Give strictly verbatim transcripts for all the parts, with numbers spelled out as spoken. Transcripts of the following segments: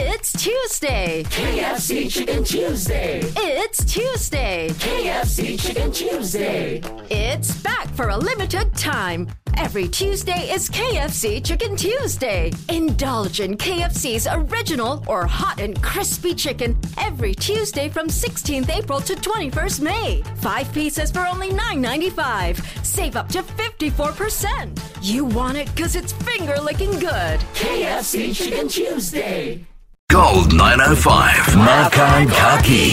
It's Tuesday. K F C Chicken Tuesday. It's Tuesday. K F C Chicken Tuesday. It's back for a limited time. Every Tuesday is K F C Chicken Tuesday. Indulge in K F C's original or hot and crispy chicken every Tuesday from sixteenth April to twenty-first May. Five pieces for only nine ninety-five. Save up to fifty-four percent. You want it because it's finger-licking good. K F C Chicken Tuesday. Gold nine oh five. Makan Kaki.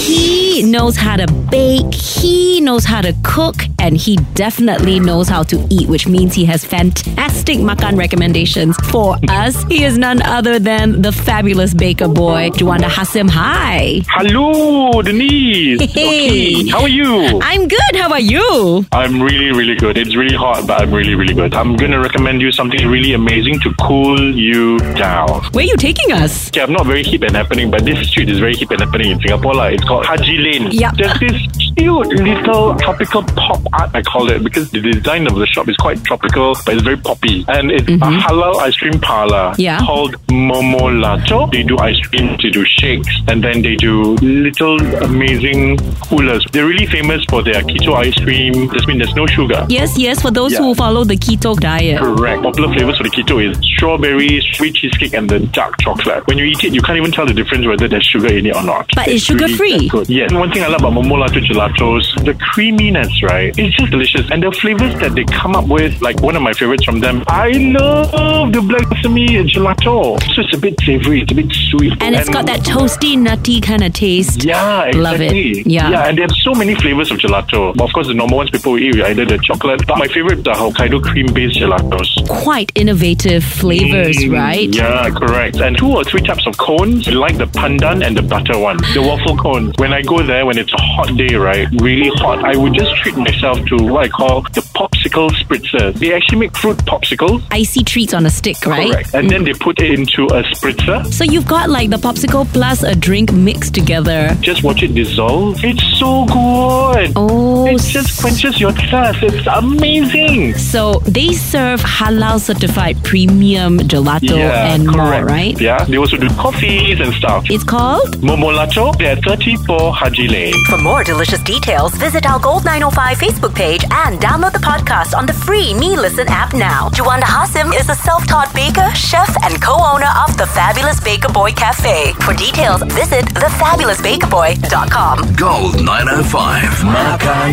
He knows how to bake, he knows how to cook, and he definitely knows how to eat, which means he has fantastic makan recommendations for us. He is none other than the fabulous baker boy, Juanda Hasim. Hi. Hello, Denise. Hey. Okay, how are you? I'm good. How are you? I'm really, really good. It's really hot, but I'm really, really good. I'm going to recommend you something really amazing to cool you down. Where are you taking us? Okay, I'm not very hip and happening, but this street is very hip and happening in Singapore. Like. It's called Haji Lane. Yep. There's this cute little tropical pop art, I call it, because the design of the shop is quite tropical, but it's very poppy. And it's Mm-hmm. a halal ice cream parlor Yeah. called Momolato. They do ice cream, they do shakes, and then they do little amazing coolers. They're really famous for their keto ice cream. That means there's no sugar. Yes, yes, for those Yeah. who follow the keto diet. Correct. Popular flavors for the keto is strawberry, sweet cheesecake, and the dark chocolate. When you eat it, you can't even tell the difference whether there's sugar in it or not. But it's really sugar-free. that good. Yes. One thing I love about Momolato gelatos, the creaminess, right? It's just delicious. And the flavors that they come up with, like one of my favorites from them, I love the black sesame gelato. So it's a bit savory, it's a bit sweet. And it's got that toasty, nutty kind of taste. Yeah, exactly. Love it. Yeah. Yeah, and they have so many flavors of gelato. But of course, the normal ones people will eat is either the chocolate, but my favorite are Hokkaido cream-based gelatos. Quite innovative flavors, Mm, right? Yeah, correct. And two or three types of cones, like the pandan and the butter one, the waffle cones. When I go there, when it's a hot day, right, really hot, I would just treat myself to what I call the popsicle spritzer. They actually make fruit popsicles. Icy treats on a stick, right? Correct. And then they put it into a spritzer. So you've got like the popsicle plus a drink mixed together. Just watch it dissolve. It's so good. Oh, It just quenches your thirst. It's amazing. so they serve halal certified premium gelato Yeah, and correct. more, right? Yeah, they also do coffees and stuff. It's called? Momolato, they're thirty-four Haji Lane. For more delicious details, visit our Gold nine oh five Facebook page and download the podcast on the free Me Listen app now. Juanda Hasim is a self-taught baker, chef, and co-owner of the Fabulous Baker Boy Cafe. For details, visit the fabulous baker boy dot com. Gold nine oh five. Makan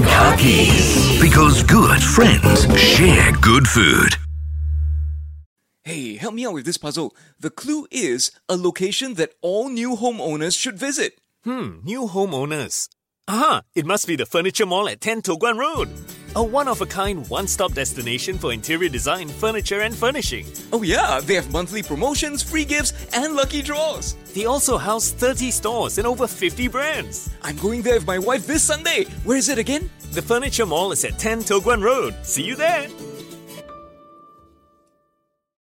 Kaki. Because good friends share good food. Hey, help me out with this puzzle. The clue is a location that all new homeowners should visit. Hmm, new homeowners. Aha! It must be the Furniture Mall at ten Toh Guan Road. A one-of-a-kind, one-stop destination for interior design, furniture and furnishing. Oh yeah, they have monthly promotions, free gifts, and lucky draws. They also house thirty stores and over fifty brands. I'm going there with my wife this Sunday. Where is it again? The Furniture Mall is at ten Toh Guan Road. See you there!